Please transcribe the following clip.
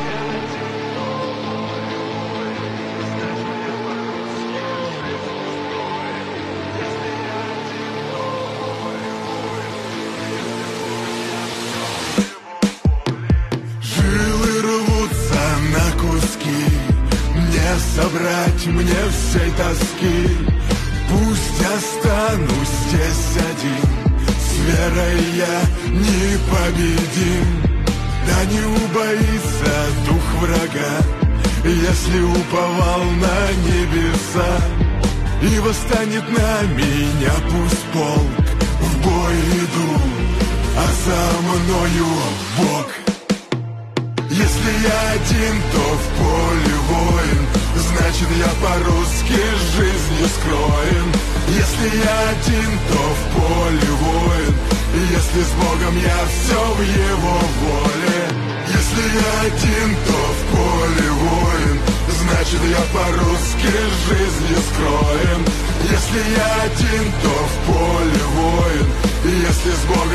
Собрать мне всей тоски. Пусть останусь здесь один, с верой я непобедим. Да не убоится дух врага, если уповал на небеса. И восстанет на меня пусть полк, в бой иду, а за мною Бог. Если я один, то в поле воин, значит я по-русски жизнью скроен. Если я один, то в поле воин, если с Богом я все в Его воле. Если я один, то в поле воин, значит я по-русски жизнью скроен. Если я один, то в поле воин, если с Богом